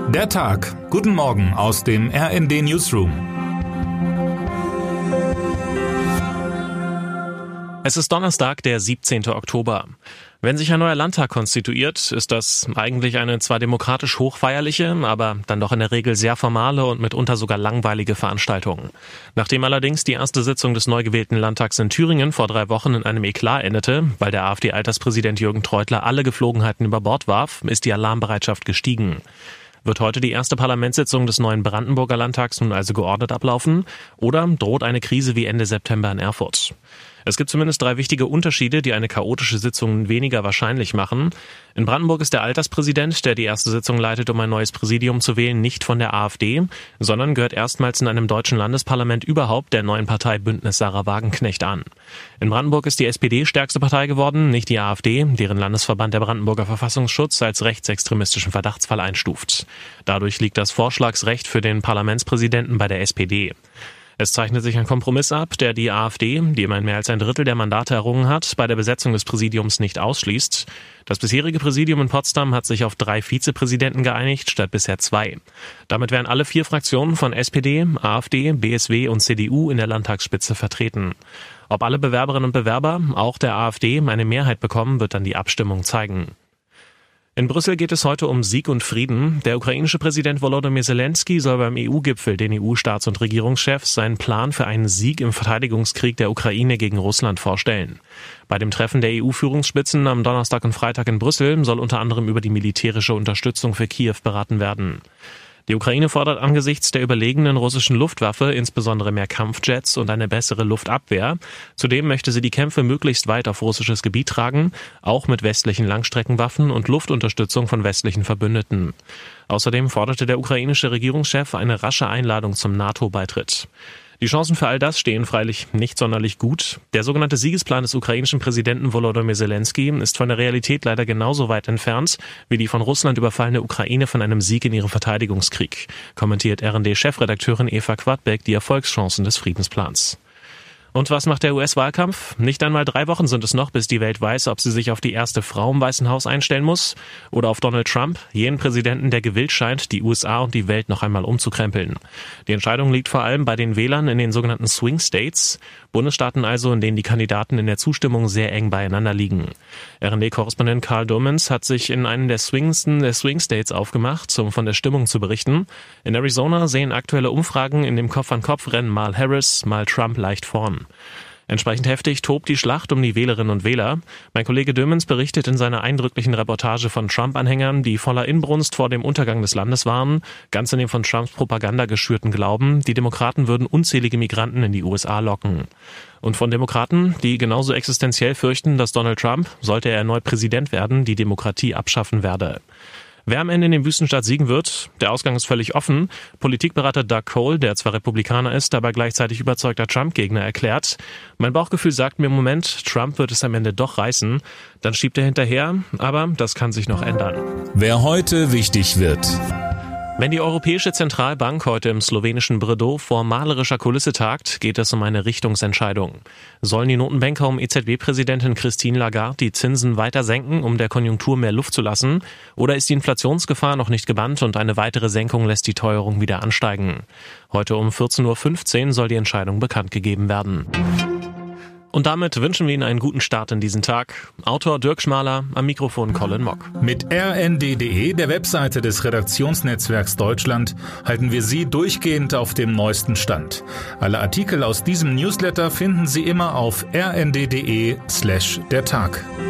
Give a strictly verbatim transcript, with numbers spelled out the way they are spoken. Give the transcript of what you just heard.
Der Tag. Guten Morgen aus dem R N D Newsroom. Es ist Donnerstag, der siebzehnten Oktober. Wenn sich ein neuer Landtag konstituiert, ist das eigentlich eine zwar demokratisch hochfeierliche, aber dann doch in der Regel sehr formale und mitunter sogar langweilige Veranstaltung. Nachdem allerdings die erste Sitzung des neu gewählten Landtags in Thüringen vor drei Wochen in einem Eklat endete, weil der AfD-Alterspräsident Jürgen Treutler alle Geflogenheiten über Bord warf, ist die Alarmbereitschaft gestiegen. Wird heute die erste Parlamentssitzung des neuen Brandenburger Landtags nun also geordnet ablaufen oder droht eine Krise wie Ende September in Erfurt? Es gibt zumindest drei wichtige Unterschiede, die eine chaotische Sitzung weniger wahrscheinlich machen. In Brandenburg ist der Alterspräsident, der die erste Sitzung leitet, um ein neues Präsidium zu wählen, nicht von der AfD, sondern gehört erstmals in einem deutschen Landesparlament überhaupt der neuen Partei Bündnis Sarah Wagenknecht an. In Brandenburg ist die S P D stärkste Partei geworden, nicht die AfD, deren Landesverband der Brandenburger Verfassungsschutz als rechtsextremistischen Verdachtsfall einstuft. Dadurch liegt das Vorschlagsrecht für den Parlamentspräsidenten bei der S P D. Es zeichnet sich ein Kompromiss ab, der die AfD, die immerhin mehr als ein Drittel der Mandate errungen hat, bei der Besetzung des Präsidiums nicht ausschließt. Das bisherige Präsidium in Potsdam hat sich auf drei Vizepräsidenten geeinigt, statt bisher zwei. Damit wären alle vier Fraktionen von S P D, AfD, B S W und C D U in der Landtagsspitze vertreten. Ob alle Bewerberinnen und Bewerber, auch der AfD, eine Mehrheit bekommen, wird dann die Abstimmung zeigen. In Brüssel geht es heute um Sieg und Frieden. Der ukrainische Präsident Volodymyr Zelensky soll beim E U-Gipfel den E U-Staats- und Regierungschefs seinen Plan für einen Sieg im Verteidigungskrieg der Ukraine gegen Russland vorstellen. Bei dem Treffen der E U-Führungsspitzen am Donnerstag und Freitag in Brüssel soll unter anderem über die militärische Unterstützung für Kiew beraten werden. Die Ukraine fordert angesichts der überlegenen russischen Luftwaffe insbesondere mehr Kampfjets und eine bessere Luftabwehr. Zudem möchte sie die Kämpfe möglichst weit auf russisches Gebiet tragen, auch mit westlichen Langstreckenwaffen und Luftunterstützung von westlichen Verbündeten. Außerdem forderte der ukrainische Regierungschef eine rasche Einladung zum NATO-Beitritt. Die Chancen für all das stehen freilich nicht sonderlich gut. Der sogenannte Siegesplan des ukrainischen Präsidenten Volodymyr Zelensky ist von der Realität leider genauso weit entfernt wie die von Russland überfallene Ukraine von einem Sieg in ihrem Verteidigungskrieg, kommentiert R N D-Chefredakteurin Eva Quadbeck die Erfolgschancen des Friedensplans. Und was macht der U S-Wahlkampf? Nicht einmal drei Wochen sind es noch, bis die Welt weiß, ob sie sich auf die erste Frau im Weißen Haus einstellen muss oder auf Donald Trump, jenen Präsidenten, der gewillt scheint, die U S A und die Welt noch einmal umzukrempeln. Die Entscheidung liegt vor allem bei den Wählern in den sogenannten Swing States, Bundesstaaten also, in denen die Kandidaten in der Zustimmung sehr eng beieinander liegen. R N D-Korrespondent Karl Domens hat sich in einen der swingendsten der Swing States aufgemacht, um von der Stimmung zu berichten. In Arizona sehen aktuelle Umfragen in dem Kopf-an-Kopf-Rennen mal Harris, mal Trump leicht vorn. Entsprechend heftig tobt die Schlacht um die Wählerinnen und Wähler. Mein Kollege Dömens berichtet in seiner eindrücklichen Reportage von Trump-Anhängern, die voller Inbrunst vor dem Untergang des Landes waren, ganz in dem von Trumps Propaganda geschürten Glauben, die Demokraten würden unzählige Migranten in die U S A locken. Und von Demokraten, die genauso existenziell fürchten, dass Donald Trump, sollte er erneut Präsident werden, die Demokratie abschaffen werde. Wer am Ende in dem Wüstenstaat siegen wird, der Ausgang ist völlig offen. Politikberater Doug Cole, der zwar Republikaner ist, aber gleichzeitig überzeugter Trump-Gegner, erklärt: Mein Bauchgefühl sagt mir im Moment, Trump wird es am Ende doch reißen. Dann schiebt er hinterher, aber das kann sich noch ändern. Wer heute wichtig wird. Wenn die Europäische Zentralbank heute im slowenischen Brdo vor malerischer Kulisse tagt, geht es um eine Richtungsentscheidung. Sollen die Notenbanker um E Z B-Präsidentin Christine Lagarde die Zinsen weiter senken, um der Konjunktur mehr Luft zu lassen? Oder ist die Inflationsgefahr noch nicht gebannt und eine weitere Senkung lässt die Teuerung wieder ansteigen? Heute um vierzehn Uhr fünfzehn soll die Entscheidung bekannt gegeben werden. Und damit wünschen wir Ihnen einen guten Start in diesen Tag. Autor Dirk Schmaler, am Mikrofon Colin Mock. Mit R N D punkt de, der Webseite des Redaktionsnetzwerks Deutschland, halten wir Sie durchgehend auf dem neuesten Stand. Alle Artikel aus diesem Newsletter finden Sie immer auf r n d punkt de slash der Tag.